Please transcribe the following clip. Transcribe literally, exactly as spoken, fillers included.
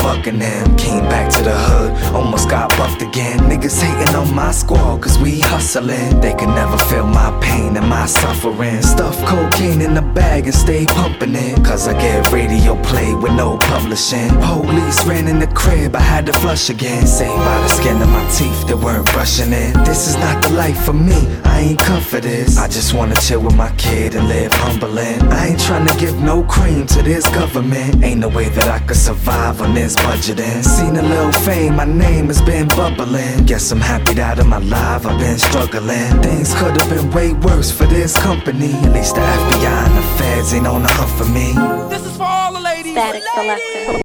fucking them. Came back to the hood, almost got buffed again. Niggas hating on my squad cause we hustling. They can never feel my pain and my suffering. Stuff cocaine in the bag and stay pumping it, cause I get radio play with no publishing. Police ran in the crib, I had to flush again. Saved by the skin of my teeth that weren't brushing it. This is not the life for me, I ain't cut for this. I just wanna chill with my kid and live humbling. I ain't tryna give no cream to this government. Ain't no way that I could survive on this budgeting. Seen a little fame, my name has been bubbling. Guess I'm happy that I'm alive, I've been struggling. Things could've been way worse for this company. At least the F B I and the feds ain't on the hunt for me. This is for all the ladies. Static Selector.